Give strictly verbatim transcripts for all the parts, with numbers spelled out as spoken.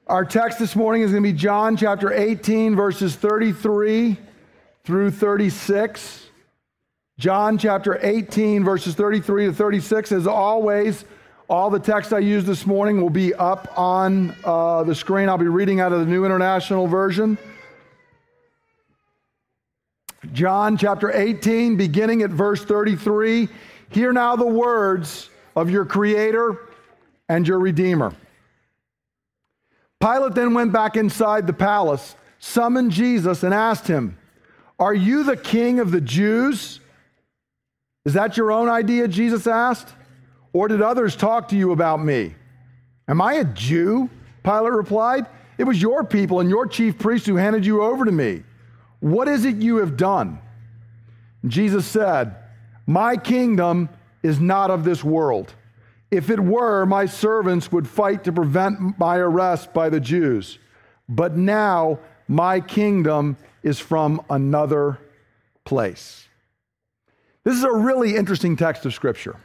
Our text this morning is going to be John chapter eighteen, verses thirty-three through thirty-six. John chapter eighteen, verses thirty-three to thirty-six. As always, all the text I used this morning will be up on uh, the screen. I'll be reading out of the New International Version. John chapter eighteen, beginning at verse thirty-three. Hear now the words of your Creator and your Redeemer. Pilate then went back inside the palace, summoned Jesus, and asked him, "Are you the king of the Jews?" "Is that your own idea?" Jesus asked. "Or did others talk to you about me?" "Am I a Jew?" Pilate replied. "It was your people and your chief priests who handed you over to me. What is it you have done?" Jesus said, "My kingdom is not of this world. If it were, my servants would fight to prevent my arrest by the Jews. But now my kingdom is from another place." This is a really interesting text of Scripture.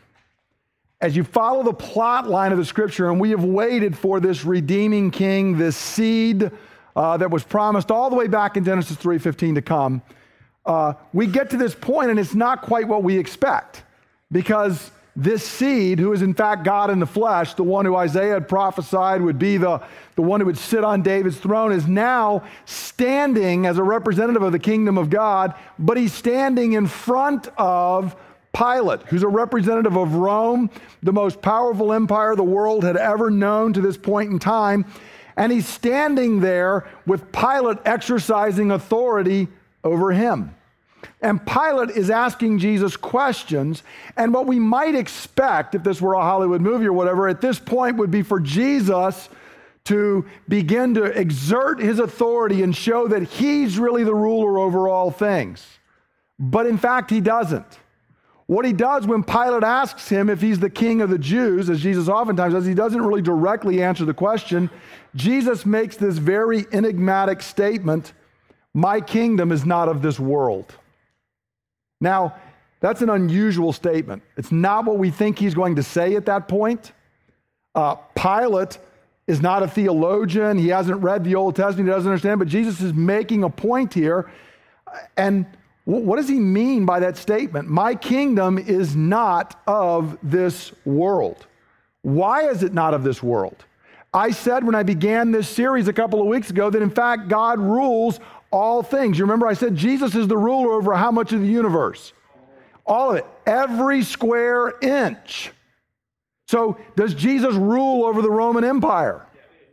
As you follow the plot line of the Scripture, and we have waited for this redeeming king, this seed uh, that was promised all the way back in Genesis three fifteen to come, uh, we get to this point and it's not quite what we expect, because this seed, who is in fact God in the flesh, the one who Isaiah had prophesied would be the, the one who would sit on David's throne, is now standing as a representative of the kingdom of God, but he's standing in front of Pilate, who's a representative of Rome, the most powerful empire the world had ever known to this point in time. And he's standing there with Pilate exercising authority over him. And Pilate is asking Jesus questions, and what we might expect, if this were a Hollywood movie or whatever, at this point would be for Jesus to begin to exert his authority and show that he's really the ruler over all things. But in fact, he doesn't. What he does when Pilate asks him if he's the king of the Jews, as Jesus oftentimes does, he doesn't really directly answer the question. Jesus makes this very enigmatic statement, "My kingdom is not of this world." Now, that's an unusual statement. It's not what we think he's going to say at that point. Uh, Pilate is not a theologian. He hasn't read the Old Testament. He doesn't understand. But Jesus is making a point here. And w- what does he mean by that statement? My kingdom is not of this world. Why is it not of this world? I said when I began this series a couple of weeks ago that in fact God rules all things. You remember I said Jesus is the ruler over how much of the universe? All of it. Every square inch. So does Jesus rule over the Roman Empire?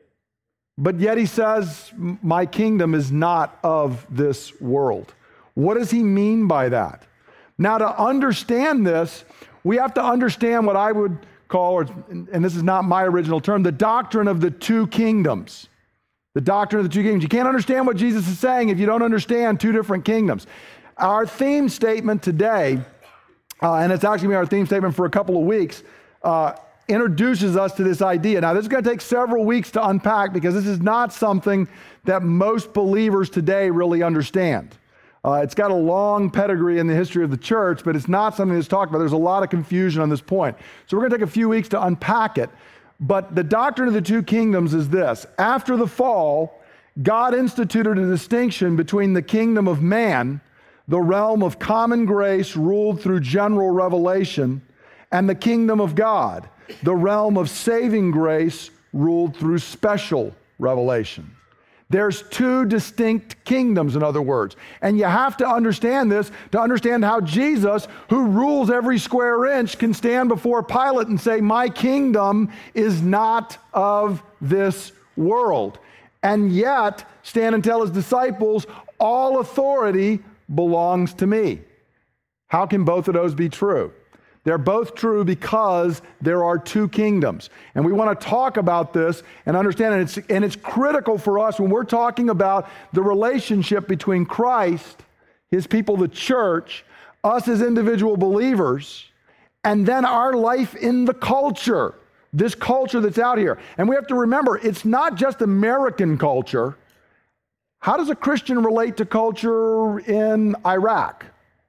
But yet he says, my kingdom is not of this world. What does he mean by that? Now, to understand this, we have to understand what I would call, and this is not my original term, the doctrine of the two kingdoms. The doctrine of the two kingdoms. You can't understand what Jesus is saying if you don't understand two different kingdoms. Our theme statement today, uh, and it's actually been our theme statement for a couple of weeks, uh, introduces us to this idea. Now, this is going to take several weeks to unpack because this is not something that most believers today really understand. Uh, it's got a long pedigree in the history of the church, but it's not something that's talked about. There's a lot of confusion on this point. So we're going to take a few weeks to unpack it. But the doctrine of the two kingdoms is this. After the fall, God instituted a distinction between the kingdom of man, the realm of common grace ruled through general revelation, and the kingdom of God, the realm of saving grace ruled through special revelation. There's two distinct kingdoms, in other words. And you have to understand this to understand how Jesus, who rules every square inch, can stand before Pilate and say, my kingdom is not of this world. And yet, stand and tell his disciples, all authority belongs to me. How can both of those be true? They're both true because there are two kingdoms. And we want to talk about this and understand it. It's, and it's critical for us when we're talking about the relationship between Christ, his people, the church, us as individual believers, and then our life in the culture, this culture that's out here. And we have to remember, it's not just American culture. How does a Christian relate to culture in Iraq,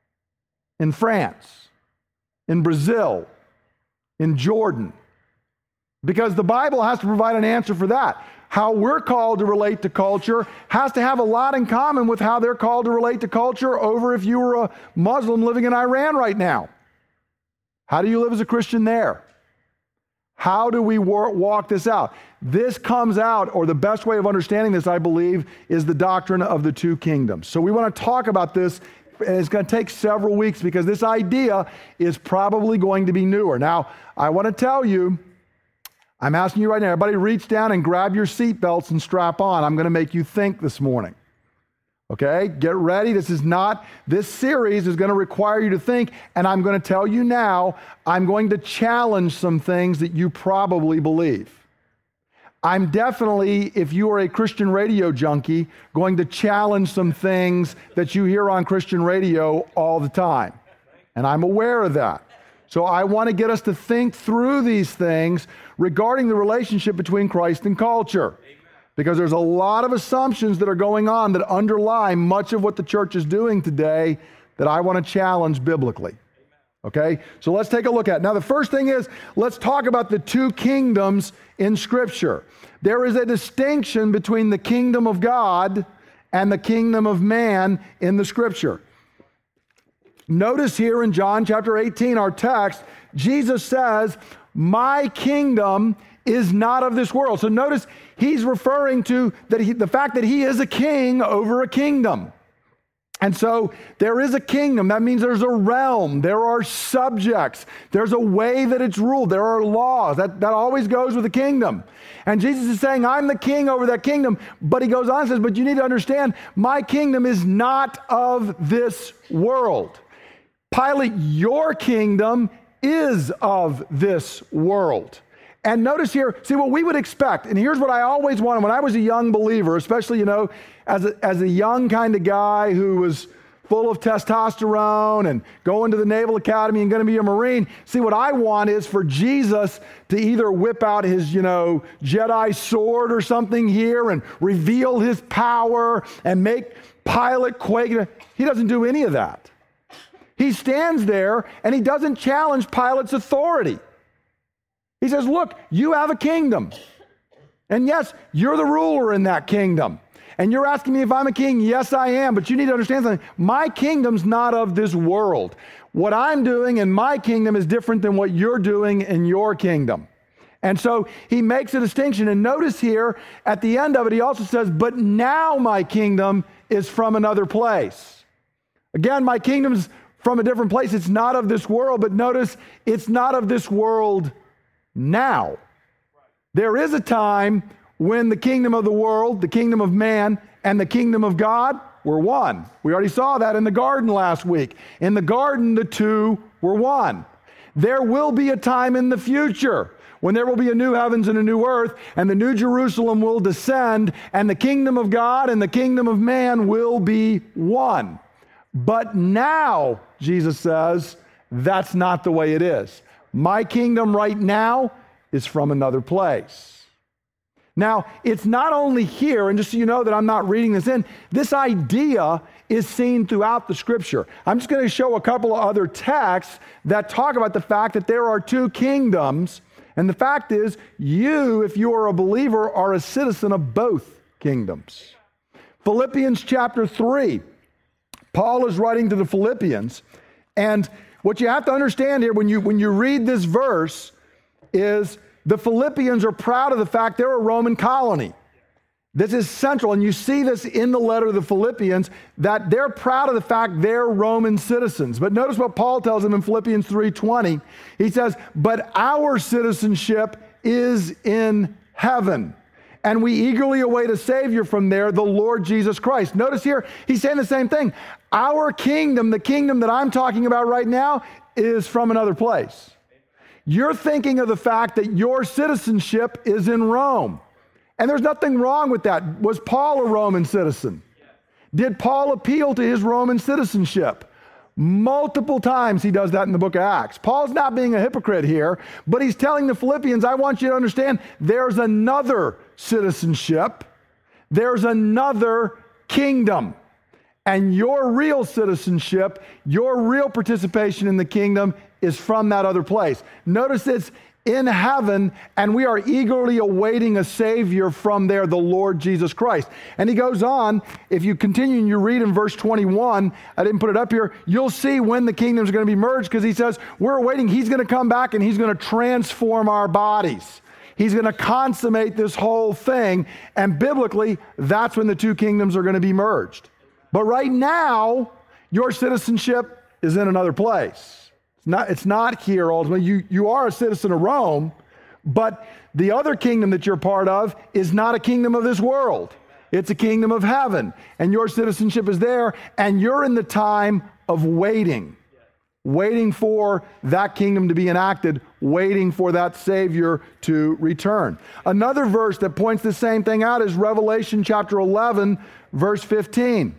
in France, in Brazil, in Jordan? Because the Bible has to provide an answer for that. how we're called to relate to culture has to have a lot in common with how they're called to relate to culture over if you were a Muslim living in Iran right now. How do you live as a Christian there? How do we war- walk this out? This comes out, or the best way of understanding this, I believe, is the doctrine of the two kingdoms. So we want to talk about this, and it's going to take several weeks because this idea is probably going to be newer. Now, I want to tell you, I'm asking you right now, everybody reach down and grab your seatbelts and strap on. I'm going to make you think this morning. Okay, get ready. This is not, this series is going to require you to think, and I'm going to tell you now, I'm going to challenge some things that you probably believe. I'm definitely, if you are a Christian radio junkie, going to challenge some things that you hear on Christian radio all the time. And I'm aware of that. So I want to get us to think through these things regarding the relationship between Christ and culture. Because there's a lot of assumptions that are going on that underlie much of what the church is doing today that I want to challenge biblically. Okay? So let's take a look at it. Now, the first thing is, let's talk about the two kingdoms in Scripture. There is a distinction between the kingdom of God and the kingdom of man in the Scripture. Notice here in John chapter eighteen, our text, Jesus says, "My kingdom is not of this world." So notice he's referring to that he, the fact that he is a king over a kingdom. And so there is a kingdom. That means there's a realm. There are subjects. There's a way that it's ruled. There are laws. That, that always goes with a kingdom. And Jesus is saying, I'm the king over that kingdom. But he goes on and says, but you need to understand, my kingdom is not of this world. Pilate, your kingdom is of this world. And notice here, see what we would expect, and here's what I always wanted when I was a young believer, especially, you know, as a, as a young kind of guy who was full of testosterone and going to the Naval Academy and going to be a Marine. See, what I want is for Jesus to either whip out his, you know, Jedi sword or something here and reveal his power and make Pilate quake. He doesn't do any of that. He stands there and he doesn't challenge Pilate's authority. He says, look, you have a kingdom. And yes, you're the ruler in that kingdom. And you're asking me if I'm a king. Yes, I am. But you need to understand something. My kingdom's not of this world. What I'm doing in my kingdom is different than what you're doing in your kingdom. And so he makes a distinction. And notice here at the end of it, he also says, but now my kingdom is from another place. Again, my kingdom's from a different place. It's not of this world. But notice, it's not of this world now. There is a time when the kingdom of the world, the kingdom of man, and the kingdom of God were one. We already saw that in the garden last week. In the garden, the two were one. There will be a time in the future when there will be a new heavens and a new earth, and the new Jerusalem will descend, and the kingdom of God and the kingdom of man will be one. But now, Jesus says, that's not the way it is. My kingdom right now is from another place. Now, it's not only here, and just so you know that I'm not reading this in, this idea is seen throughout the Scripture. I'm just going to show a couple of other texts that talk about the fact that there are two kingdoms, and the fact is, you, if you are a believer, are a citizen of both kingdoms. Philippians chapter three, Paul is writing to the Philippians, and what you have to understand here when you, when you read this verse is the Philippians are proud of the fact they're a Roman colony. This is central, and you see this in the letter of the Philippians, that they're proud of the fact they're Roman citizens. But notice what Paul tells them in Philippians three twenty. He says, but our citizenship is in heaven, and we eagerly await a Savior from there, the Lord Jesus Christ. Notice here, he's saying the same thing. Our kingdom, the kingdom that I'm talking about right now, is from another place. You're thinking of the fact that your citizenship is in Rome. And there's nothing wrong with that. Was Paul a Roman citizen? Did Paul appeal to his Roman citizenship? Multiple times he does that in the book of Acts. Paul's not being a hypocrite here, but he's telling the Philippians, I want you to understand there's another citizenship. There's another kingdom. And your real citizenship, your real participation in the kingdom is from that other place. Notice it's in heaven, and we are eagerly awaiting a Savior from there, the Lord Jesus Christ. And he goes on, if you continue and you read in verse twenty-one, I didn't put it up here, you'll see when the kingdoms are going to be merged, because he says, we're awaiting, he's going to come back and he's going to transform our bodies. He's going to consummate this whole thing, and biblically, that's when the two kingdoms are going to be merged. But right now, your citizenship is in another place. It's not, it's not here ultimately. You, you are a citizen of Rome, but the other kingdom that you're part of is not a kingdom of this world. It's a kingdom of heaven, and your citizenship is there, and you're in the time of waiting. Waiting for that kingdom to be enacted, waiting for that Savior to return. Another verse that points the same thing out is Revelation chapter eleven, verse fifteen.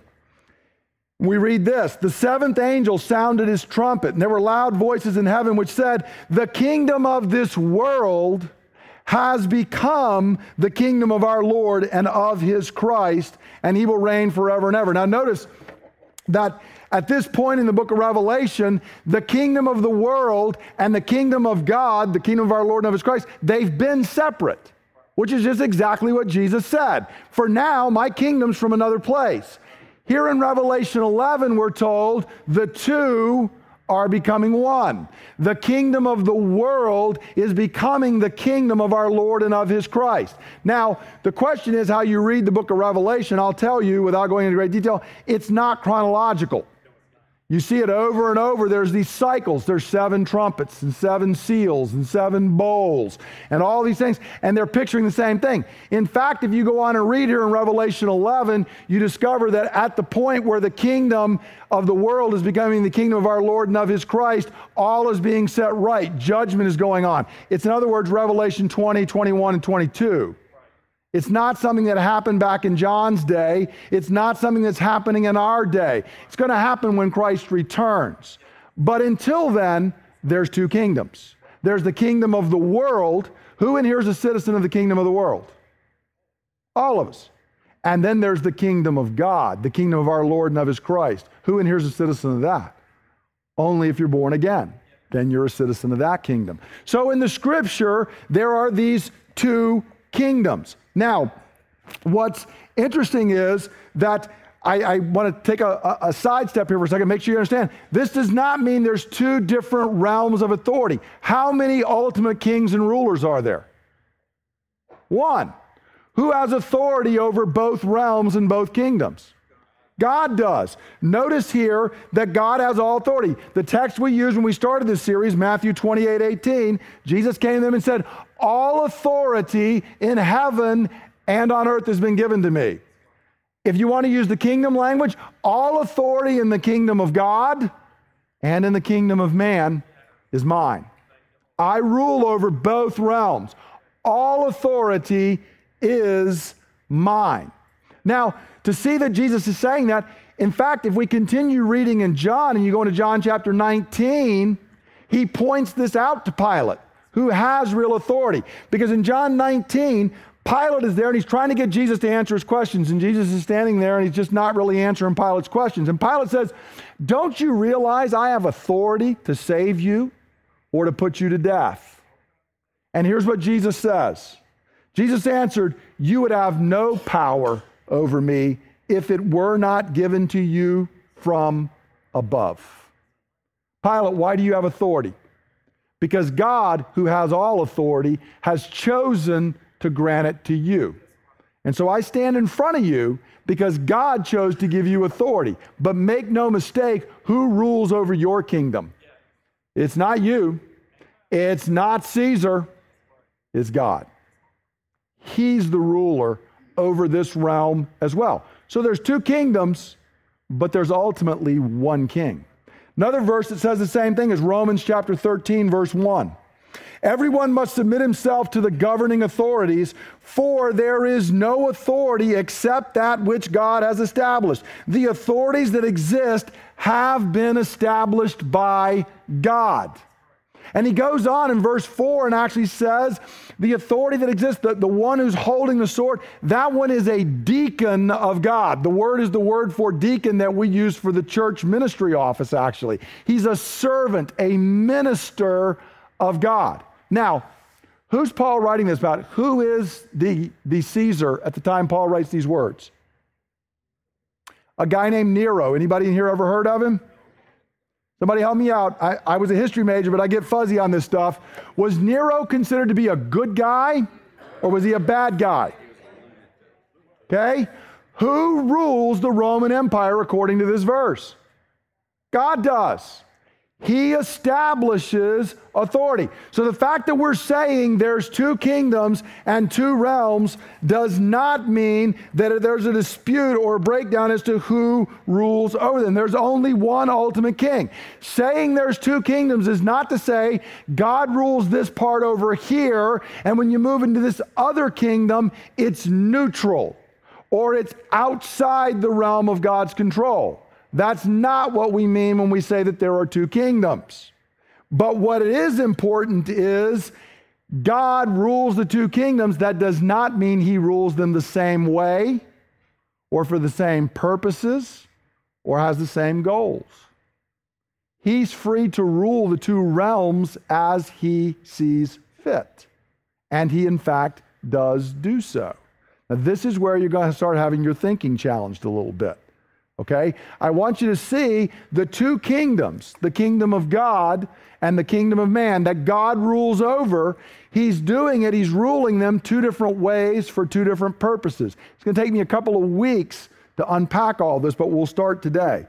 We read this, the seventh angel sounded his trumpet, and there were loud voices in heaven which said, the kingdom of this world has become the kingdom of our Lord and of his Christ, and he will reign forever and ever. Now notice that at this point in the book of Revelation, the kingdom of the world and the kingdom of God, the kingdom of our Lord and of his Christ, they've been separate, which is just exactly what Jesus said. For now, my kingdom's from another place. Here in Revelation eleven, we're told the two are becoming one. The kingdom of the world is becoming the kingdom of our Lord and of his Christ. Now, the question is how you read the book of Revelation. I'll tell you, without going into great detail, it's not chronological. You see it over and over. There's these cycles. There's seven trumpets and seven seals and seven bowls and all these things, and they're picturing the same thing. In fact, if you go on and read here in Revelation eleven, you discover that at the point where the kingdom of the world is becoming the kingdom of our Lord and of his Christ, all is being set right. Judgment is going on. It's, in other words, Revelation twenty, twenty-one, and twenty-two. It's not something that happened back in John's day. It's not something that's happening in our day. It's going to happen when Christ returns. But until then, there's two kingdoms. There's the kingdom of the world. Who in here is a citizen of the kingdom of the world? All of us. And then there's the kingdom of God, the kingdom of our Lord and of his Christ. Who in here is a citizen of that? Only if you're born again. Then you're a citizen of that kingdom. So in the scripture, there are these two kingdoms. Now, what's interesting is that I, I want to take a, a sidestep here for a second, make sure you understand. This does not mean there's two different realms of authority. How many ultimate kings and rulers are there? One. Who has authority over both realms and both kingdoms? God does. Notice here that God has all authority. The text we used when we started this series, Matthew twenty-eight, eighteen, Jesus came to them and said, all authority in heaven and on earth has been given to me. If you want to use the kingdom language, all authority in the kingdom of God and in the kingdom of man is mine. I rule over both realms. All authority is mine. Now, to see that Jesus is saying that, in fact, if we continue reading in John and you go into John chapter nineteen, he points this out to Pilate, who has real authority. Because in John nineteen, Pilate is there and he's trying to get Jesus to answer his questions, and Jesus is standing there and he's just not really answering Pilate's questions. And Pilate says, don't you realize I have authority to save you or to put you to death? And here's what Jesus says. Jesus answered, you would have no power over me if it were not given to you from above. Pilate, why do you have authority? Because God, who has all authority, has chosen to grant it to you. And so I stand in front of you because God chose to give you authority. But make no mistake, who rules over your kingdom? It's not you. It's not Caesar. It's God. He's the ruler over this realm as well. So there's two kingdoms, but there's ultimately one king. Another verse that says the same thing is Romans chapter thirteen, verse one. Everyone must submit himself to the governing authorities, for there is no authority except that which God has established. The authorities that exist have been established by God. And he goes on in verse four and actually says, the authority that exists, the, the one who's holding the sword, that one is a deacon of God. The word is the word for deacon that we use for the church ministry office, actually. He's a servant, a minister of God. Now, Who's Paul writing this about? Who is the, the Caesar at the time Paul writes these words? A guy named Nero. Anybody in here ever heard of him? Somebody help me out. I, I was a history major, but I get fuzzy on this stuff. Was Nero considered to be a good guy, or was he a bad guy? Okay? Who rules the Roman Empire according to this verse? God does. He establishes authority. So the fact that we're saying there's two kingdoms and two realms does not mean that there's a dispute or a breakdown as to who rules over them. There's only one ultimate king. Saying there's two kingdoms is not to say God rules this part over here, and when you move into this other kingdom, it's neutral or it's outside the realm of God's control. That's not what we mean when we say that there are two kingdoms. But what it is important is God rules the two kingdoms. That does not mean he rules them the same way or for the same purposes or has the same goals. He's free to rule the two realms as he sees fit. And he, in fact, does do so. Now, this is where you're going to start having your thinking challenged a little bit. Okay? I want you to see the two kingdoms, the kingdom of God and the kingdom of man, that God rules over. He's doing it, he's ruling them two different ways for two different purposes. It's going to take me a couple of weeks to unpack all this, but we'll start today.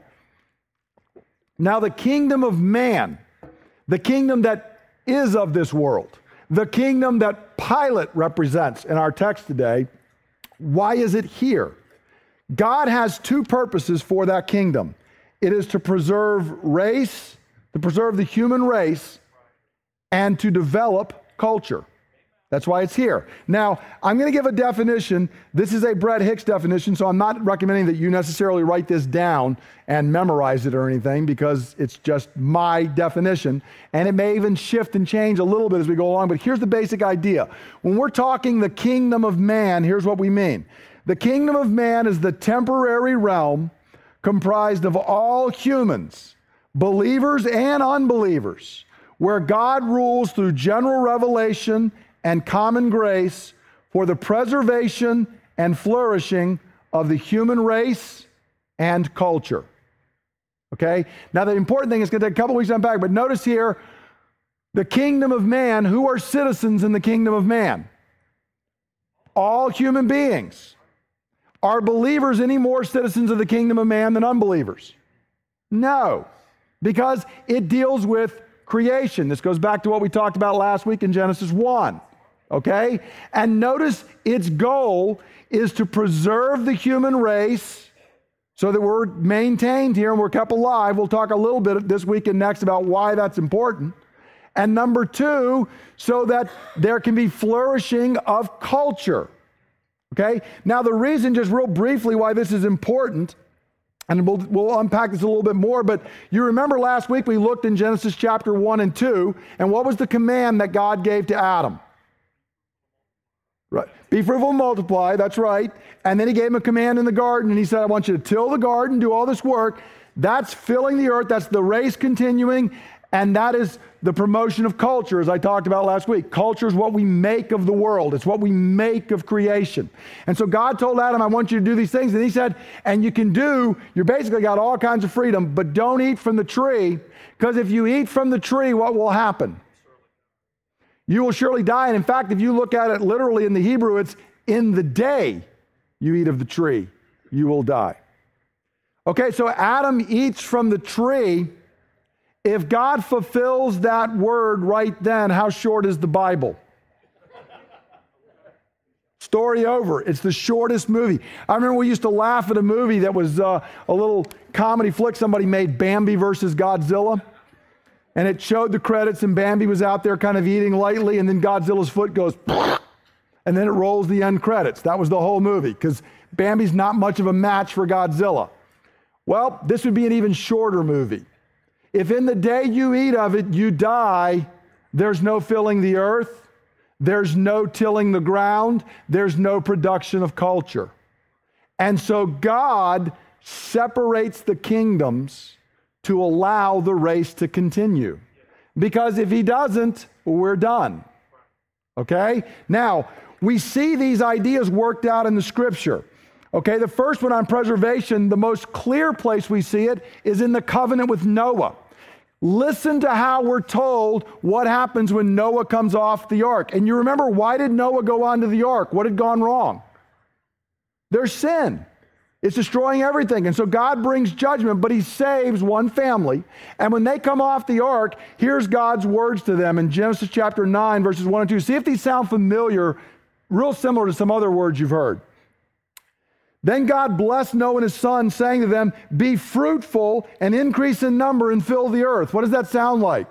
Now, the kingdom of man, the kingdom that is of this world, the kingdom that Pilate represents in our text today, why is it here? God has two purposes for that kingdom. It is to preserve race, to preserve the human race, and to develop culture. That's why it's here. Now, I'm going to give a definition. This is a Brett Hicks definition, so I'm not recommending that you necessarily write this down and memorize it or anything, because it's just my definition, and it may even shift and change a little bit as we go along, but here's the basic idea. When we're talking the kingdom of man, here's what we mean. The kingdom of man is the temporary realm comprised of all humans, believers and unbelievers, where God rules through general revelation and common grace for the preservation and flourishing of the human race and culture. Okay? Now, the important thing is going to take a couple weeks to unpack, but notice here, the kingdom of man, who are citizens in the kingdom of man? All human beings. Are believers any more citizens of the kingdom of man than unbelievers? No, because it deals with creation. This goes back to what we talked about last week in Genesis one, okay? And notice its goal is to preserve the human race so that we're maintained here and we're kept alive. We'll talk a little bit this week and next about why that's important. And number two, so that there can be flourishing of culture. Okay? Now, the reason, just real briefly, why this is important, and we'll, we'll unpack this a little bit more, but you remember last week we looked in Genesis chapter one and two, and what was the command that God gave to Adam? Right. Be fruitful and multiply, that's right. And then he gave him a command in the garden, and he said, I want you to till the garden, do all this work. That's filling the earth, that's the race continuing, and that is the promotion of culture, as I talked about last week. Culture is what we make of the world. It's what we make of creation. And so God told Adam, I want you to do these things. And he said, and you can do, you're basically got all kinds of freedom, but don't eat from the tree, because if you eat from the tree, what will happen? You will surely die. And in fact, if you look at it literally in the Hebrew, it's in the day you eat of the tree, you will die. Okay, so Adam eats from the tree. If God fulfills that word right then, how short is the Bible? Story over. It's the shortest movie. I remember we used to laugh at a movie that was uh, a little comedy flick somebody made, Bambi versus Godzilla. And it showed the credits, and Bambi was out there kind of eating lightly, and then Godzilla's foot goes, and then it rolls the end credits. That was the whole movie, because Bambi's not much of a match for Godzilla. Well, this would be an even shorter movie. If in the day you eat of it, you die, there's no filling the earth, there's no tilling the ground, there's no production of culture. And so God separates the kingdoms to allow the race to continue. Because if he doesn't, we're done. Okay? Now, we see these ideas worked out in the Scripture. Okay, the first one on preservation, the most clear place we see it is in the covenant with Noah. Listen to how we're told what happens when Noah comes off the ark. And you remember, why did Noah go onto the ark? What had gone wrong? There's sin. It's destroying everything. And so God brings judgment, but he saves one family. And when they come off the ark, here's God's words to them in Genesis chapter nine, verses one and two. See if these sound familiar, real similar to some other words you've heard. Then God blessed Noah and his sons, saying to them, be fruitful and increase in number and fill the earth. What does that sound like?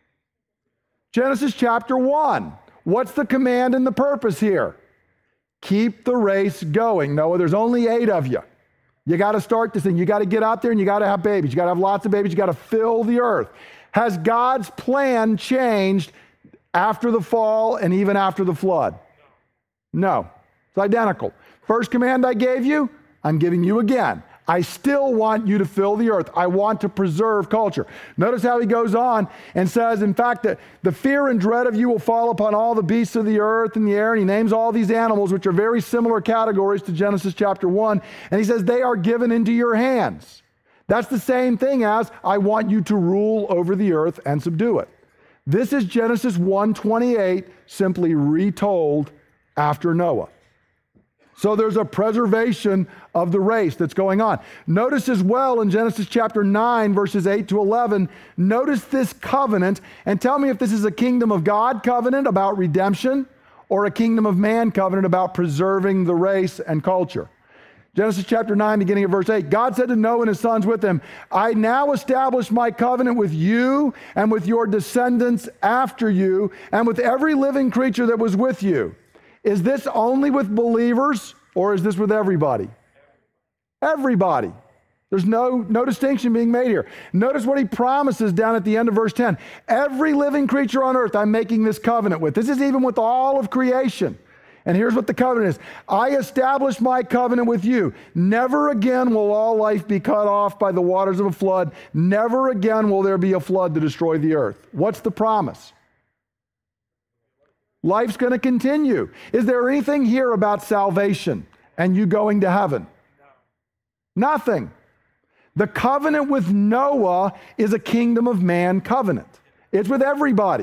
Genesis chapter one. What's the command and the purpose here? Keep the race going. Noah, there's only eight of you. You got to start this thing. You got to get out there and you got to have babies. You got to have lots of babies. You got to fill the earth. Has God's plan changed after the fall and even after the flood? No. It's identical. First command I gave you, I'm giving you again. I still want you to fill the earth. I want to preserve culture. Notice how he goes on and says, in fact, that the fear and dread of you will fall upon all the beasts of the earth and the air. And he names all these animals, which are very similar categories to Genesis chapter one. And he says, they are given into your hands. That's the same thing as, I want you to rule over the earth and subdue it. This is Genesis one twenty-eight, simply retold after Noah. So there's a preservation of the race that's going on. Notice as well in Genesis chapter nine, verses eight to eleven, notice this covenant and tell me if this is a kingdom of God covenant about redemption or a kingdom of man covenant about preserving the race and culture. Genesis chapter nine, beginning of verse eight, God said to Noah and his sons with him, I now establish my covenant with you and with your descendants after you and with every living creature that was with you. Is this only with believers or is this with everybody? Everybody. There's no, no distinction being made here. Notice what he promises down at the end of verse ten. Every living creature on earth I'm making this covenant with. This is even with all of creation. And here's what the covenant is. I establish my covenant with you. Never again will all life be cut off by the waters of a flood. Never again will there be a flood to destroy the earth. What's the promise? Life's going to continue. Is there anything here about salvation and you going to heaven? No. Nothing. The covenant with Noah is a kingdom of man covenant. It's with everybody.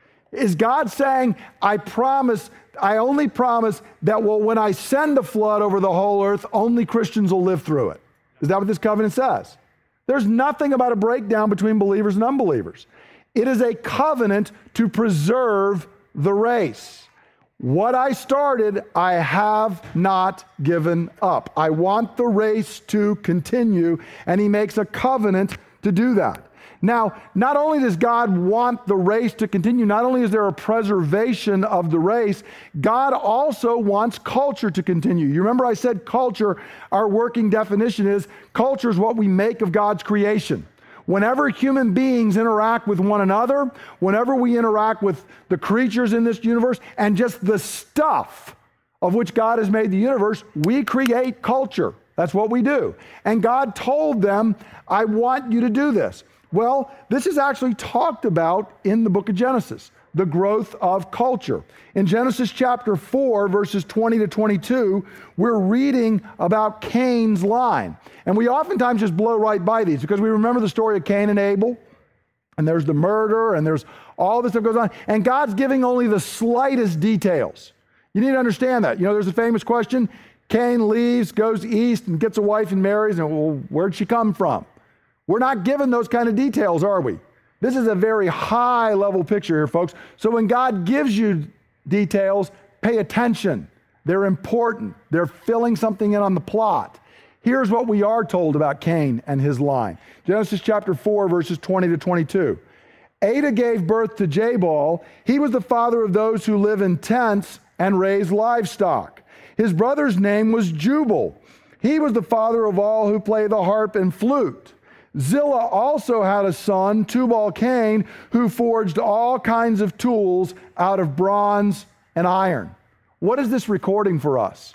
Is God saying, I promise, I only promise that well, when I send a flood over the whole earth, only Christians will live through it? Is that what this covenant says? There's nothing about a breakdown between believers and unbelievers. It is a covenant to preserve the race. What I started, I have not given up. I want the race to continue, and he makes a covenant to do that. Now, not only does God want the race to continue, not only is there a preservation of the race, God also wants culture to continue. You remember I said culture, our working definition is, culture is what we make of God's creation. Whenever human beings interact with one another, whenever we interact with the creatures in this universe, and just the stuff of which God has made the universe, we create culture. That's what we do. And God told them, I want you to do this. Well, this is actually talked about in the book of Genesis, the growth of culture. In Genesis chapter four, verses twenty to twenty-two, we're reading about Cain's line. And we oftentimes just blow right by these because we remember the story of Cain and Abel, and there's the murder, and there's all this that goes on. And God's giving only the slightest details. You need to understand that. You know, there's a famous question. Cain leaves, goes east, and gets a wife and marries, and well, where'd she come from? We're not given those kind of details, are we? This is a very high level picture here, folks. So when God gives you details, pay attention. They're important. They're filling something in on the plot. Here's what we are told about Cain and his line. Genesis chapter four, verses twenty to twenty-two. Adah gave birth to Jabal. He was the father of those who live in tents and raise livestock. His brother's name was Jubal. He was the father of all who play the harp and flute. Zillah also had a son, Tubal-Cain, who forged all kinds of tools out of bronze and iron. What is this recording for us?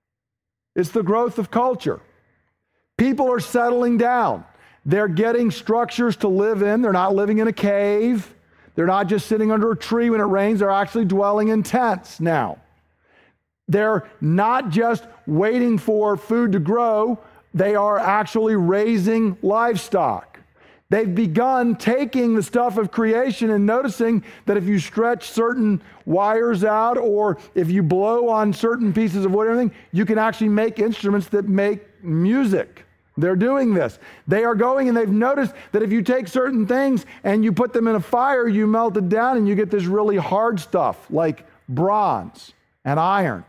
It's the growth of culture. People are settling down. They're getting structures to live in. They're not living in a cave. They're not just sitting under a tree when it rains, they're actually dwelling in tents now. They're not just waiting for food to grow, they are actually raising livestock. They've begun taking the stuff of creation and noticing that if you stretch certain wires out or if you blow on certain pieces of wood or anything, you can actually make instruments that make music. They're doing this. They are going and they've noticed that if you take certain things and you put them in a fire, you melt it down and you get this really hard stuff like bronze and iron.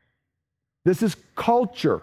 This is culture.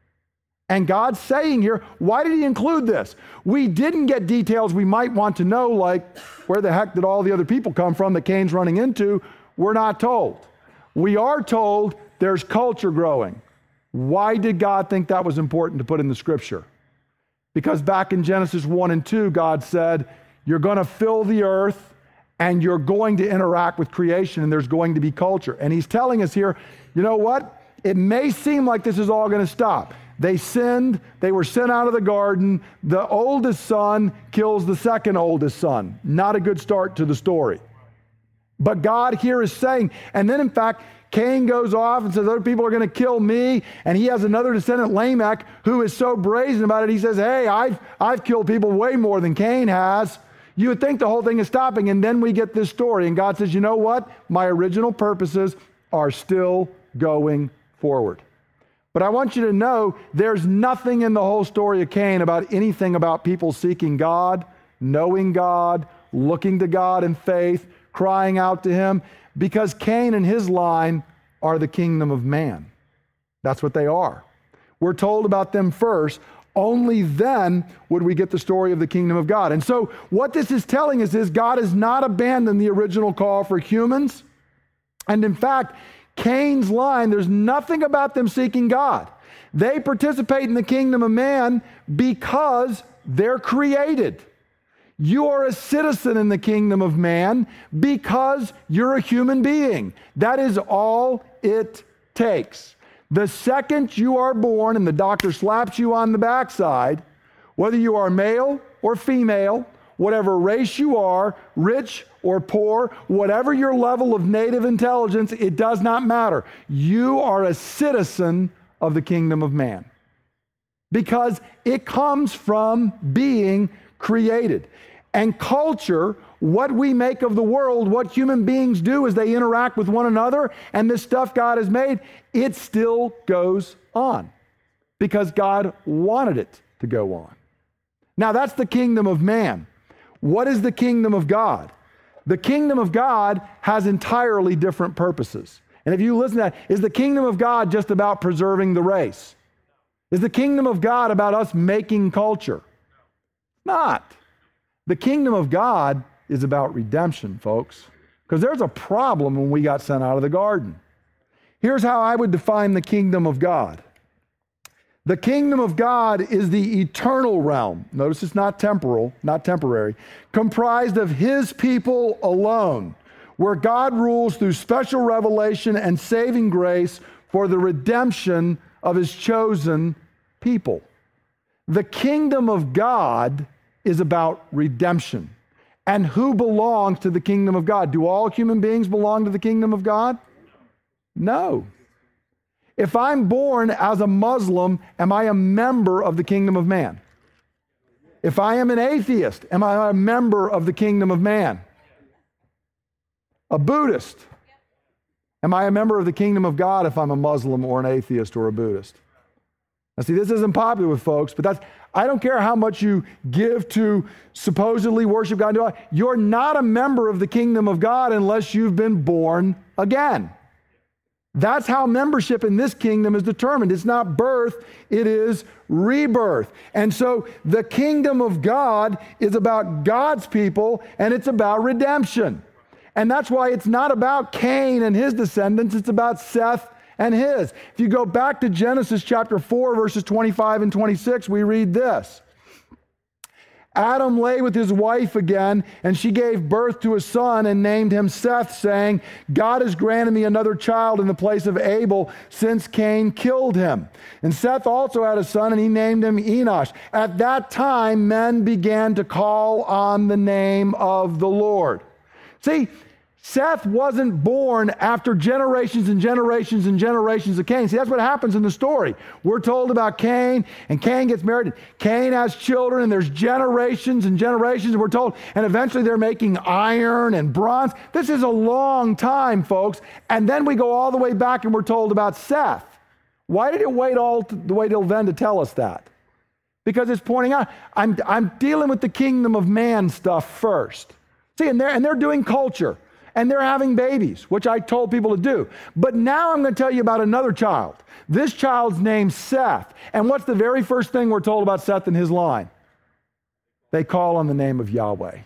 And God's saying here, why did he include this? We didn't get details we might want to know, like where the heck did all the other people come from that Cain's running into? We're not told. We are told there's culture growing. Why did God think that was important to put in the scripture? Because back in Genesis one and two, God said, you're going to fill the earth and you're going to interact with creation and there's going to be culture. And he's telling us here, you know what? It may seem like this is all going to stop. They sinned. They were sent out of the garden. The oldest son kills the second oldest son. Not a good start to the story. But God here is saying, and then in fact, Cain goes off and says, other people are going to kill me. And he has another descendant, Lamech, who is so brazen about it. He says, hey, I've, I've killed people way more than Cain has. You would think the whole thing is stopping. And then we get this story. And God says, you know what? My original purposes are still going forward. But I want you to know there's nothing in the whole story of Cain about anything about people seeking God, knowing God, looking to God in faith, crying out to him, because Cain and his line are the kingdom of man. That's what they are. We're told about them first. Only then would we get the story of the kingdom of God. And so what this is telling us is God has not abandoned the original call for humans. And in fact, Cain's line, there's nothing about them seeking God. They participate in the kingdom of man because they're created. You are a citizen in the kingdom of man because you're a human being. That is all it takes. The second you are born and the doctor slaps you on the backside, whether you are male or female, whatever race you are, rich or poor, whatever your level of native intelligence, it does not matter. You are a citizen of the kingdom of man because it comes from being created. And culture, what we make of the world, what human beings do as they interact with one another, and this stuff God has made, it still goes on because God wanted it to go on. Now that's the kingdom of man. What is the kingdom of God? The kingdom of God has entirely different purposes. And if you listen to that, is the kingdom of God just about preserving the race? Is the kingdom of God about us making culture? Not. The kingdom of God is about redemption, folks, because there's a problem when we got sent out of the garden. Here's how I would define the kingdom of God. The kingdom of God is the eternal realm. Notice it's not temporal, not temporary, comprised of his people alone, where God rules through special revelation and saving grace for the redemption of his chosen people. The kingdom of God is about redemption. And who belongs to the kingdom of God? Do all human beings belong to the kingdom of God? No. If I'm born as a Muslim, am I a member of the kingdom of man? If I am an atheist, am I a member of the kingdom of man? A Buddhist, am I a member of the kingdom of God if I'm a Muslim or an atheist or a Buddhist? Now see, this isn't popular with folks, but that's, I don't care how much you give to supposedly worship God. You're not a member of the kingdom of God unless you've been born again. That's how membership in this kingdom is determined. It's not birth, it is rebirth. And so the kingdom of God is about God's people and it's about redemption. And that's why it's not about Cain and his descendants, it's about Seth and his. If you go back to Genesis chapter four, verses twenty-five and twenty-six, we read this. Adam lay with his wife again, and she gave birth to a son and named him Seth, saying, God has granted me another child in the place of Abel, since Cain killed him. And Seth also had a son, and he named him Enosh. At that time, men began to call on the name of the Lord. See, Seth wasn't born after generations and generations and generations of Cain. See, that's what happens in the story. We're told about Cain, and Cain gets married. And Cain has children, and there's generations and generations, and we're told, and eventually they're making iron and bronze. This is a long time, folks. And then we go all the way back, and we're told about Seth. Why did it wait all to, the way till then to tell us that? Because it's pointing out, I'm, I'm dealing with the kingdom of man stuff first. See, and they're, and they're doing culture. And they're having babies, which I told people to do. But now I'm going to tell you about another child. This child's named Seth. And what's the very first thing we're told about Seth and his line? They call on the name of Yahweh.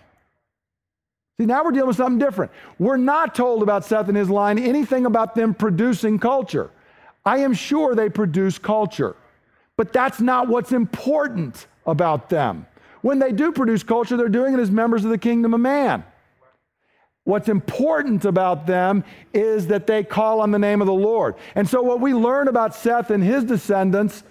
See, now we're dealing with something different. We're not told about Seth and his line anything about them producing culture. I am sure they produce culture. But that's not what's important about them. When they do produce culture, they're doing it as members of the kingdom of man. What's important about them is that they call on the name of the Lord. And so what we learn about Seth and his descendants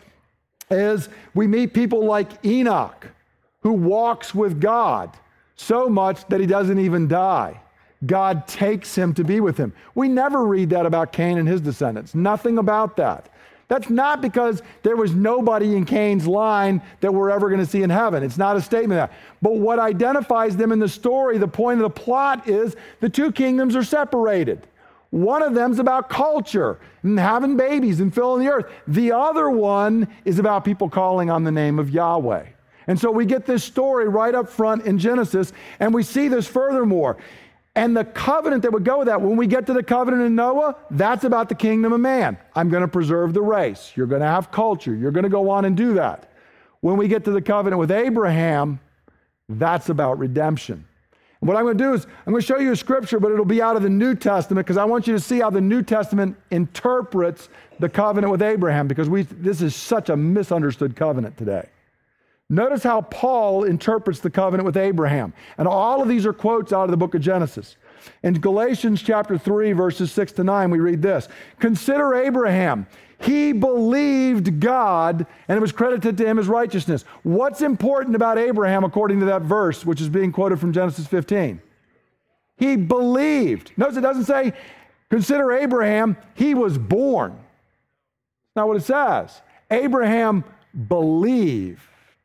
is we meet people like Enoch, who walks with God so much that he doesn't even die. God takes him to be with him. We never read that about Cain and his descendants. Nothing about that. That's not because there was nobody in Cain's line that we're ever going to see in heaven. It's not a statement of that. But what identifies them in the story, the point of the plot is the two kingdoms are separated. One of them's about culture and having babies and filling the earth. The other one is about people calling on the name of Yahweh. And so we get this story right up front in Genesis, and we see this furthermore. And the covenant that would go with that, when we get to the covenant in Noah, that's about the kingdom of man. I'm going to preserve the race. You're going to have culture. You're going to go on and do that. When we get to the covenant with Abraham, that's about redemption. And what I'm going to do is, I'm going to show you a scripture, but it'll be out of the New Testament, because I want you to see how the New Testament interprets the covenant with Abraham, because we this is such a misunderstood covenant today. Notice how Paul interprets the covenant with Abraham. And all of these are quotes out of the book of Genesis. In Galatians chapter three, verses six to nine, we read this. Consider Abraham. He believed God, and it was credited to him as righteousness. What's important about Abraham, according to that verse, which is being quoted from Genesis fifteen? He believed. Notice it doesn't say, consider Abraham, he was born. That's not what it says. Abraham believed.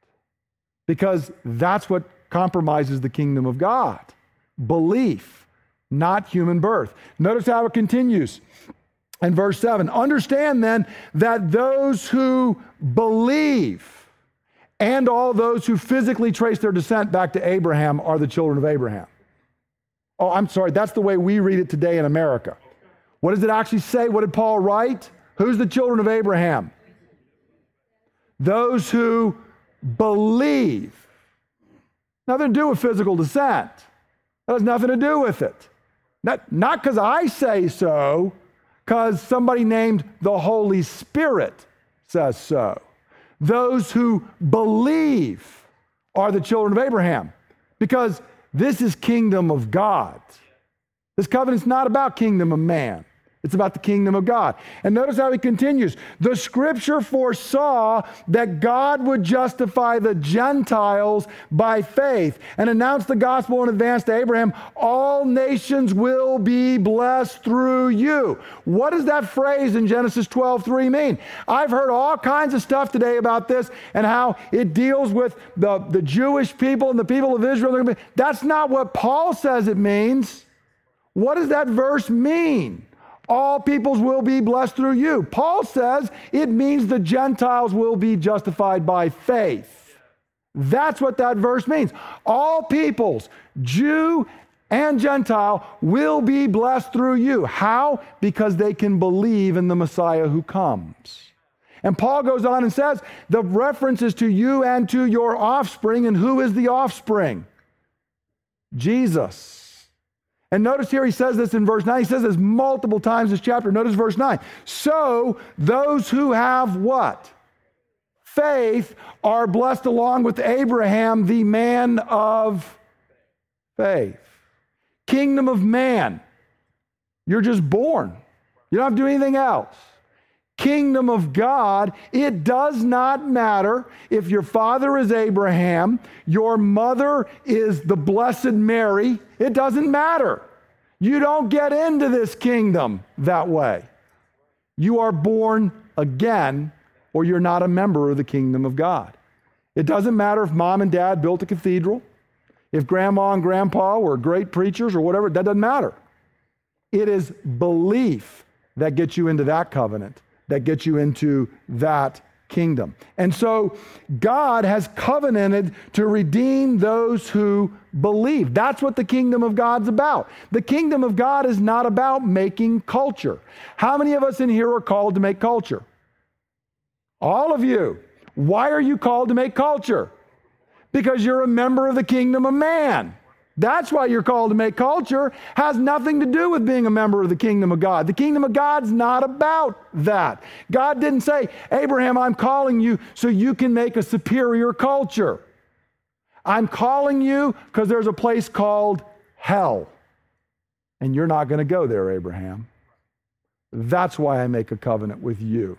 Because that's what compromises the kingdom of God. Belief, not human birth. Notice how it continues in verse seven. Understand then that those who believe and all those who physically trace their descent back to Abraham are the children of Abraham. Oh, I'm sorry, that's the way we read it today in America. What does it actually say? What did Paul write? Who's the children of Abraham? Those who believe. Nothing to do with physical descent. That has nothing to do with it. Not not because I say so, because somebody named the Holy Spirit says so. Those who believe are the children of Abraham, because this is kingdom of God. This covenant's not about kingdom of man. It's about the kingdom of God. And notice how he continues. The scripture foresaw that God would justify the Gentiles by faith and announce the gospel in advance to Abraham. All nations will be blessed through you. What does that phrase in Genesis twelve three mean? I've heard all kinds of stuff today about this and how it deals with the, the Jewish people and the people of Israel. That's not what Paul says it means. What does that verse mean? All peoples will be blessed through you. Paul says it means the Gentiles will be justified by faith. That's what that verse means. All peoples, Jew and Gentile, will be blessed through you. How? Because they can believe in the Messiah who comes. And Paul goes on and says the reference is to you and to your offspring. And who is the offspring? Jesus. And notice here he says this in verse nine. He says this multiple times this chapter. Notice verse nine. So those who have what? Faith are blessed along with Abraham, the man of faith. Kingdom of man. You're just born. You don't have to do anything else. Kingdom of God, it does not matter if your father is Abraham, your mother is the Blessed Mary. It doesn't matter. You don't get into this kingdom that way. You are born again, or you're not a member of the kingdom of God. It doesn't matter if mom and dad built a cathedral, if grandma and grandpa were great preachers or whatever, that doesn't matter. It is belief that gets you into that covenant, that gets you into that kingdom. And so God has covenanted to redeem those who believe. That's what the kingdom of God's about. The kingdom of God is not about making culture. How many of us in here are called to make culture? All of you. Why are you called to make culture? Because you're a member of the kingdom of man. That's why you're called to make culture. Has nothing to do with being a member of the kingdom of God. The kingdom of God's not about that. God didn't say, Abraham, I'm calling you so you can make a superior culture. I'm calling you because there's a place called hell. And you're not going to go there, Abraham. That's why I make a covenant with you.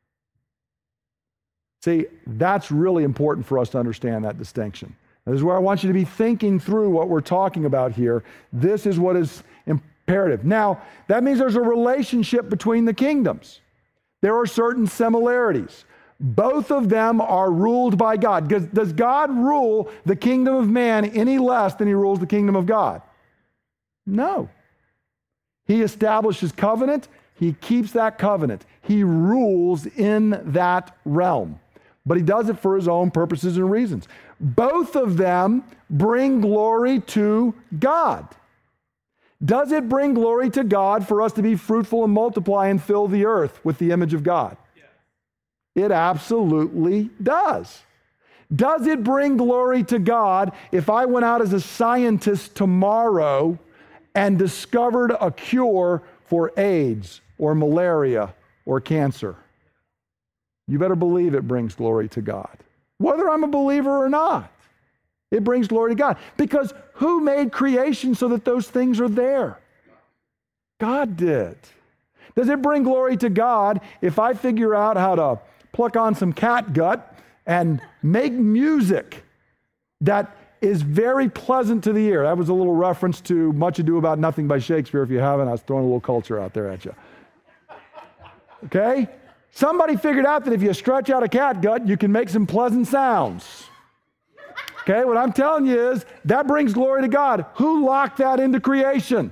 See, that's really important for us to understand that distinction. This is where I want you to be thinking through what we're talking about here. This is what is imperative. Now, that means there's a relationship between the kingdoms. There are certain similarities. Both of them are ruled by God. Does, does God rule the kingdom of man any less than he rules the kingdom of God? No. He establishes covenant. He keeps that covenant. He rules in that realm. But he does it for his own purposes and reasons. Both of them bring glory to God. Does it bring glory to God for us to be fruitful and multiply and fill the earth with the image of God? Yeah. It absolutely does. Does it bring glory to God if I went out as a scientist tomorrow and discovered a cure for AIDS or malaria or cancer? You better believe it brings glory to God. Whether I'm a believer or not, it brings glory to God. Because who made creation so that those things are there? God did. Does it bring glory to God if I figure out how to pluck on some cat gut and make music that is very pleasant to the ear? That was a little reference to Much Ado About Nothing by Shakespeare. If you haven't, I was throwing a little culture out there at you. Okay? Somebody figured out that if you stretch out a cat gut, you can make some pleasant sounds. Okay, what I'm telling you is that brings glory to God. Who locked that into creation?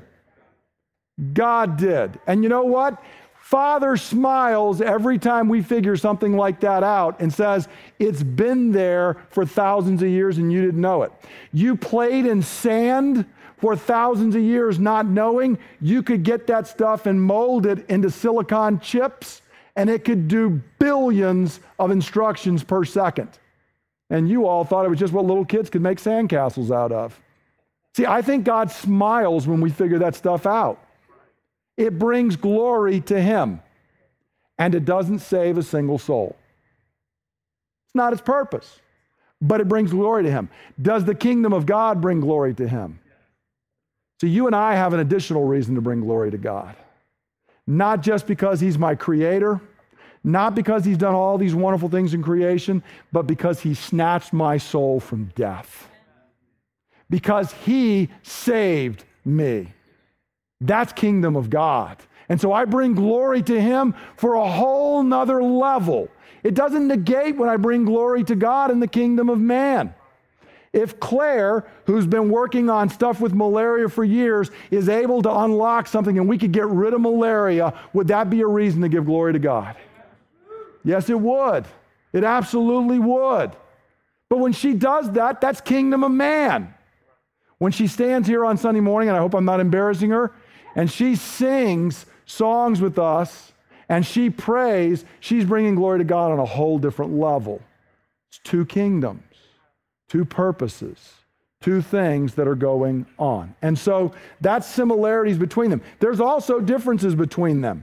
God did. And you know what? Father smiles every time we figure something like that out and says, it's been there for thousands of years and you didn't know it. You played in sand for thousands of years not knowing you could get that stuff and mold it into silicon chips, and it could do billions of instructions per second. And you all thought it was just what little kids could make sandcastles out of. See, I think God smiles when we figure that stuff out. It brings glory to him, and it doesn't save a single soul. It's not its purpose, but it brings glory to him. Does the kingdom of God bring glory to him? So you and I have an additional reason to bring glory to God. Not just because he's my creator, not because he's done all these wonderful things in creation, but because he snatched my soul from death. Because he saved me. That's kingdom of God. And so I bring glory to him for a whole nother level. It doesn't negate when I bring glory to God in the kingdom of man. If Claire, who's been working on stuff with malaria for years, is able to unlock something and we could get rid of malaria, would that be a reason to give glory to God? Yes, it would. It absolutely would. But when she does that, that's kingdom of man. When she stands here on Sunday morning, and I hope I'm not embarrassing her, and she sings songs with us, and she prays, she's bringing glory to God on a whole different level. It's two kingdoms. Two purposes, two things that are going on. And so that's similarities between them. There's also differences between them.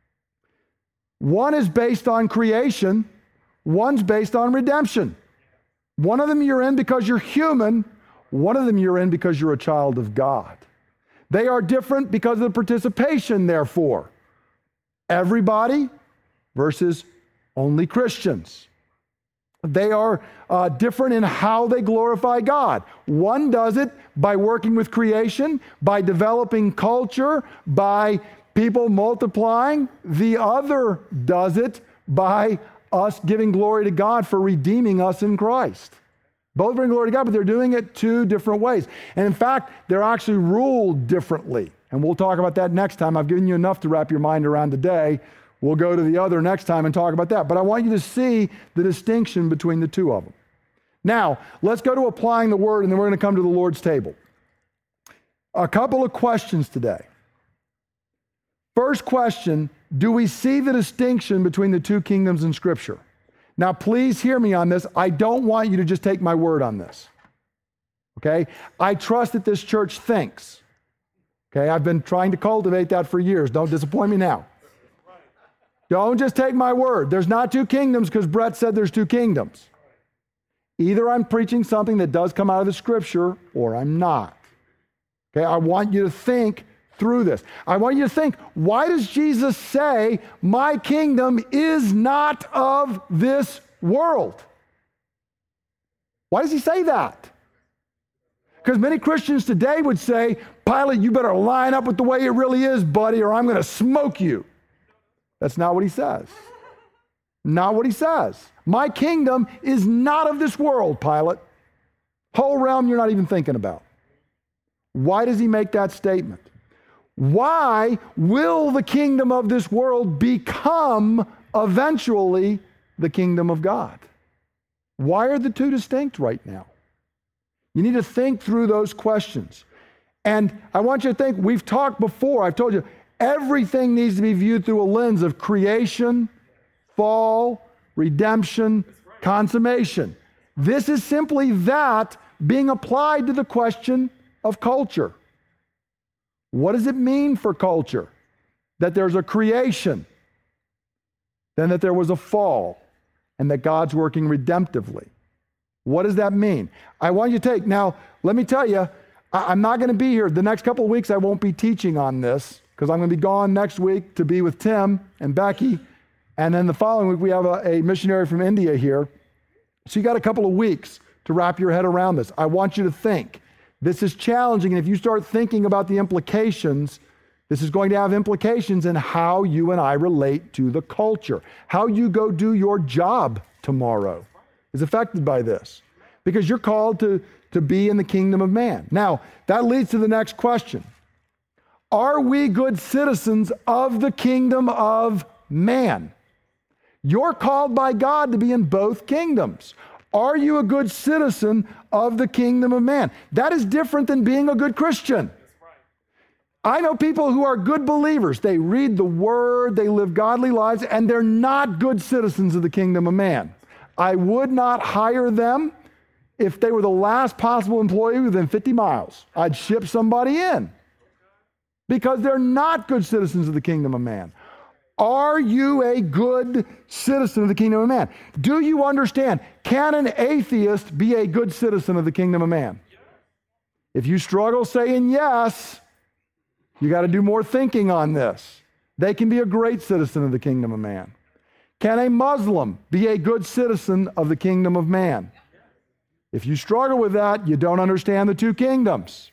One is based on creation, one's based on redemption. One of them you're in because you're human, one of them you're in because you're a child of God. They are different because of the participation, therefore. Everybody versus only Christians. They are uh, different in how they glorify God. One does it by working with creation, by developing culture, by people multiplying. The other does it by us giving glory to God for redeeming us in Christ. Both bring glory to God, but they're doing it two different ways. And in fact, they're actually ruled differently. And we'll talk about that next time. I've given you enough to wrap your mind around today. We'll go to the other next time and talk about that. But I want you to see the distinction between the two of them. Now, let's go to applying the word, and then we're going to come to the Lord's table. A couple of questions today. First question, do we see the distinction between the two kingdoms in Scripture? Now, please hear me on this. I don't want you to just take my word on this. Okay? I trust that this church thinks. Okay? I've been trying to cultivate that for years. Don't disappoint me now. Don't just take my word. There's not two kingdoms because Brett said there's two kingdoms. Either I'm preaching something that does come out of the Scripture or I'm not. Okay? I want you to think through this. I want you to think, why does Jesus say, my kingdom is not of this world? Why does he say that? Because many Christians today would say, Pilate, you better line up with the way it really is, buddy, or I'm going to smoke you. That's not what he says. Not what he says. My kingdom is not of this world, Pilate. Whole realm you're not even thinking about. Why does he make that statement? Why will the kingdom of this world become eventually the kingdom of God? Why are the two distinct right now? You need to think through those questions. And I want you to think, we've talked before, I've told you, everything needs to be viewed through a lens of creation, fall, redemption, consummation. This is simply that being applied to the question of culture. What does it mean for culture? That there's a creation, then that there was a fall, and that God's working redemptively. What does that mean? I want you to take, now, let me tell you, I'm not going to be here. The next couple of weeks, I won't be teaching on this because I'm going to be gone next week to be with Tim and Becky. And then the following week, we have a, a missionary from India here. So you got a couple of weeks to wrap your head around this. I want you to think. This is challenging, and if you start thinking about the implications, this is going to have implications in how you and I relate to the culture. How you go do your job tomorrow is affected by this because you're called to, to be in the kingdom of man. Now, that leads to the next question. Are we good citizens of the kingdom of man? You're called by God to be in both kingdoms. Are you a good citizen of the kingdom of man? That is different than being a good Christian. I know people who are good believers. They read the word, they live godly lives, and they're not good citizens of the kingdom of man. I would not hire them if they were the last possible employee within fifty miles. I'd ship somebody in because they're not good citizens of the kingdom of man. Are you a good citizen of the kingdom of man? Do you understand? Can an atheist be a good citizen of the kingdom of man? If you struggle saying yes, you got to do more thinking on this. They can be a great citizen of the kingdom of man. Can a Muslim be a good citizen of the kingdom of man? If you struggle with that, you don't understand the two kingdoms.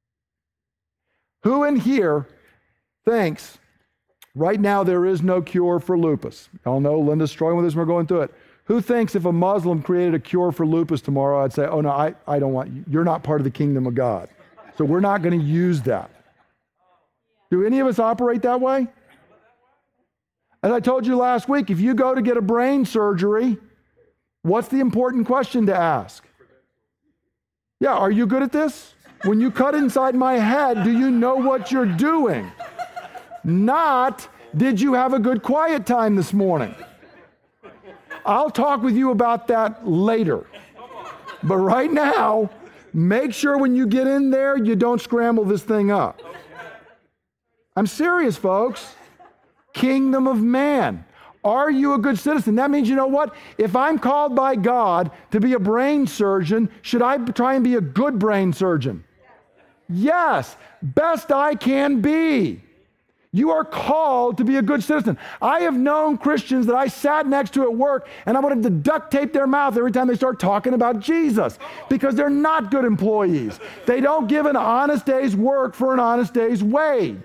Who in here thinks right now there is no cure for lupus? Y'all know Linda's struggling with this and we're going through it. Who thinks if a Muslim created a cure for lupus tomorrow, I'd say, oh no, I, I don't want you. You're not part of the kingdom of God. So we're not going to use that. Do any of us operate that way? As I told you last week, if you go to get a brain surgery, what's the important question to ask? Yeah, are you good at this? When you cut inside my head, do you know what you're doing? Not, did you have a good quiet time this morning? I'll talk with you about that later. But right now, make sure when you get in there, you don't scramble this thing up. I'm serious, folks. Kingdom of man. Are you a good citizen? That means, you know what? If I'm called by God to be a brain surgeon, should I try and be a good brain surgeon? Yes, best I can be. You are called to be a good citizen. I have known Christians that I sat next to at work and I wanted to duct tape their mouth every time they start talking about Jesus because they're not good employees. They don't give an honest day's work for an honest day's wage.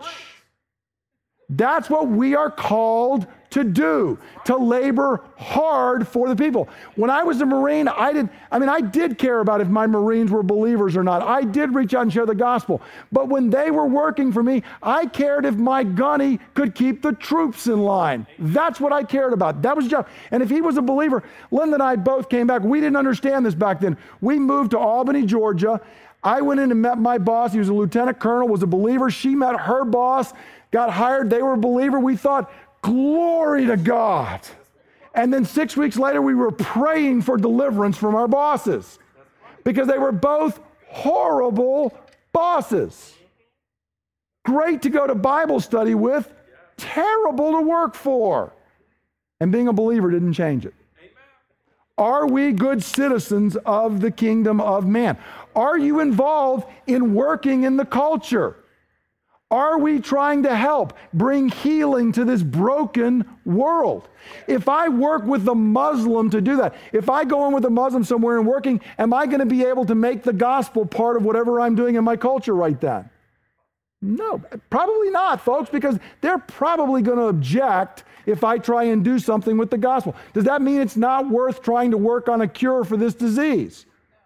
That's what we are called to do, to labor hard for the people. When I was a Marine, I did, I mean, I did care about if my Marines were believers or not. I did reach out and share the gospel. But when they were working for me, I cared if my gunny could keep the troops in line. That's what I cared about. That was job. And if he was a believer, Linda and I both came back. We didn't understand this back then. We moved to Albany, Georgia. I went in and met my boss. He was a lieutenant colonel, was a believer. She met her boss, got hired. They were a believer. We thought, glory to God. And then six weeks later, we were praying for deliverance from our bosses because they were both horrible bosses. Great to go to Bible study with, terrible to work for. And being a believer didn't change it. Are we good citizens of the kingdom of man? Are you involved in working in the culture? Are we trying to help bring healing to this broken world? If I work with the Muslim to do that, if I go in with a Muslim somewhere and working, am I going to be able to make the gospel part of whatever I'm doing in my culture right then? No, probably not, folks, because they're probably going to object if I try and do something with the gospel. Does that mean it's not worth trying to work on a cure for this disease?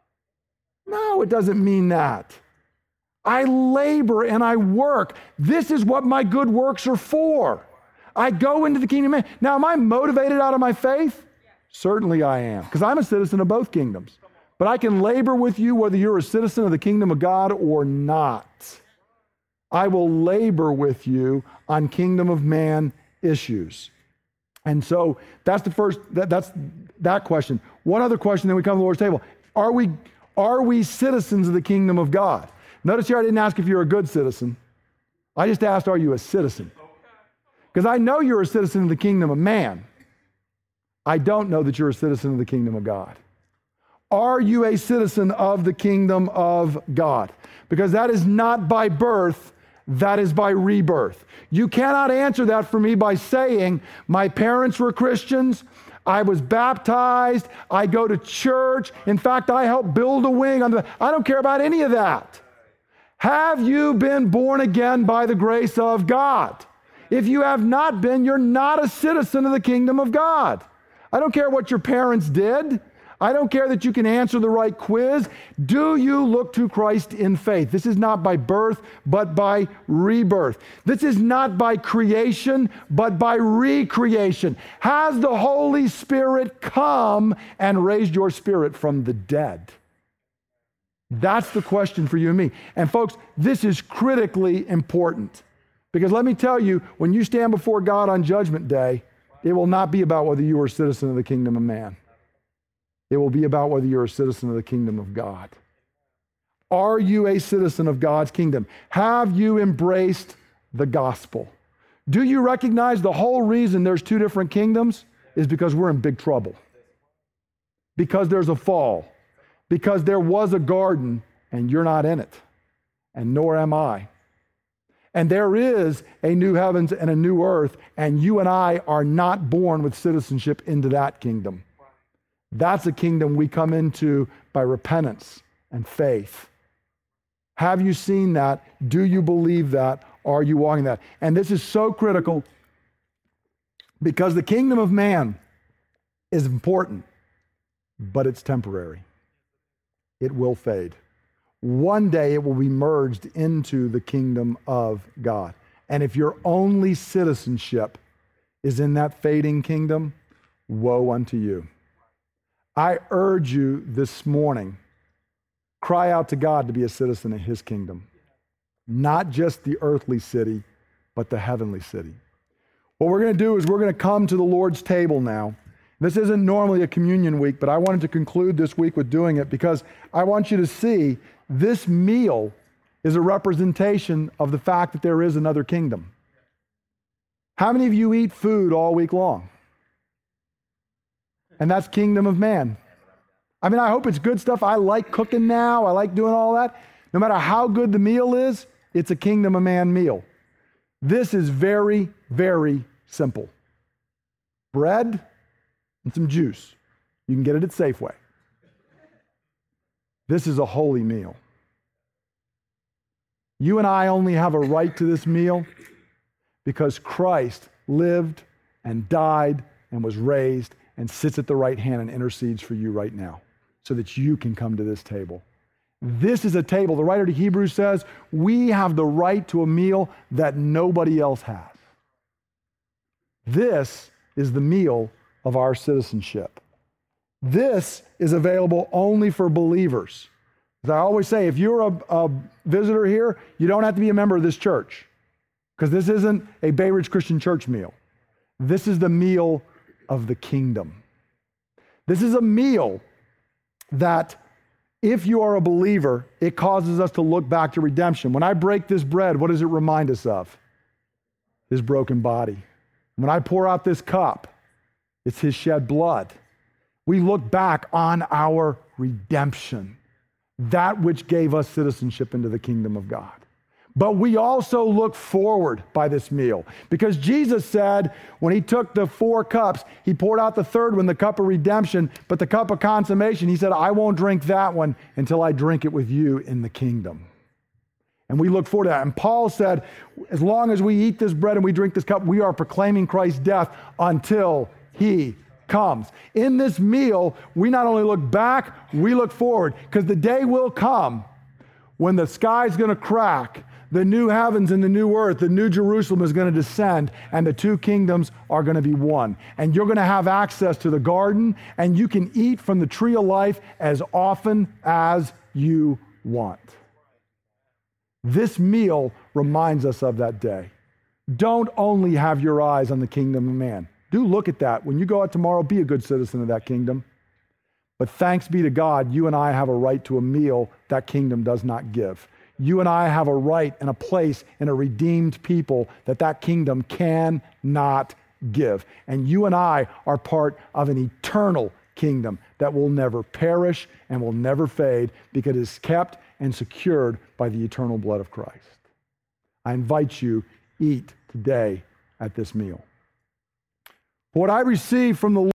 No, it doesn't mean that. I labor and I work. This is what my good works are for. I go into the kingdom of man. Now, am I motivated out of my faith? Certainly I am, because I'm a citizen of both kingdoms. But I can labor with you whether you're a citizen of the kingdom of God or not. I will labor with you on kingdom of man issues. And so that's the first, that, that's that question. One other question, then we come to the Lord's table. Are we, are we citizens of the kingdom of God? Notice here I didn't ask if you're a good citizen. I just asked, are you a citizen? Because I know you're a citizen of the kingdom of man. I don't know that you're a citizen of the kingdom of God. Are you a citizen of the kingdom of God? Because that is not by birth, that is by rebirth. You cannot answer that for me by saying, my parents were Christians, I was baptized, I go to church, in fact, I helped build a wing. On the, I don't care about any of that. Have you been born again by the grace of God? If you have not been, you're not a citizen of the kingdom of God. I don't care what your parents did. I don't care that you can answer the right quiz. Do you look to Christ in faith? This is not by birth, but by rebirth. This is not by creation, but by recreation. Has the Holy Spirit come and raised your spirit from the dead? That's the question for you and me. And folks, this is critically important. Because let me tell you, when you stand before God on Judgment Day, it will not be about whether you are a citizen of the kingdom of man. It will be about whether you're a citizen of the kingdom of God. Are you a citizen of God's kingdom? Have you embraced the gospel? Do you recognize the whole reason there's two different kingdoms is because we're in big trouble? Because there's a fall. Because there was a garden and you're not in it, and nor am I. And there is a new heavens and a new earth, and you and I are not born with citizenship into that kingdom. That's a kingdom we come into by repentance and faith. Have you seen that? Do you believe that? Are you walking that? And this is so critical because the kingdom of man is important, but it's temporary. It will fade. One day it will be merged into the kingdom of God. And if your only citizenship is in that fading kingdom, woe unto you. I urge you this morning, cry out to God to be a citizen of his kingdom. Not just the earthly city, but the heavenly city. What we're going to do is we're going to come to the Lord's table now. This isn't normally a communion week, but I wanted to conclude this week with doing it because I want you to see this meal is a representation of the fact that there is another kingdom. How many of you eat food all week long? And that's kingdom of man. I mean, I hope it's good stuff. I like cooking now. I like doing all that. No matter how good the meal is, it's a kingdom of man meal. This is very, very simple. Bread and some juice. You can get it at Safeway. This is a holy meal. You and I only have a right to this meal because Christ lived and died and was raised and sits at the right hand and intercedes for you right now so that you can come to this table. This is a table. The writer to Hebrews says we have the right to a meal that nobody else has. This is the meal of our citizenship. This is available only for believers. As I always say, if you're a, a visitor here, you don't have to be a member of this church because this isn't a Bay Ridge Christian Church meal. This is the meal of the kingdom. This is a meal that, if you are a believer, it causes us to look back to redemption. When I break this bread, what does it remind us of? His broken body. When I pour out this cup, it's his shed blood. We look back on our redemption, that which gave us citizenship into the kingdom of God. But we also look forward by this meal because Jesus said when he took the four cups, he poured out the third one, the cup of redemption, but the cup of consummation, he said, I won't drink that one until I drink it with you in the kingdom. And we look forward to that. And Paul said, as long as we eat this bread and we drink this cup, we are proclaiming Christ's death until he comes. In this meal, we not only look back, we look forward because the day will come when the sky's going to crack, the new heavens and the new earth, the new Jerusalem is going to descend, and the two kingdoms are going to be one. And you're going to have access to the garden, and you can eat from the tree of life as often as you want. This meal reminds us of that day. Don't only have your eyes on the kingdom of man. Do look at that. When you go out tomorrow, be a good citizen of that kingdom. But thanks be to God, you and I have a right to a meal that kingdom does not give. You and I have a right and a place in a redeemed people that that kingdom cannot give. And you and I are part of an eternal kingdom that will never perish and will never fade because it is kept and secured by the eternal blood of Christ. I invite you, eat today at this meal. What I received from the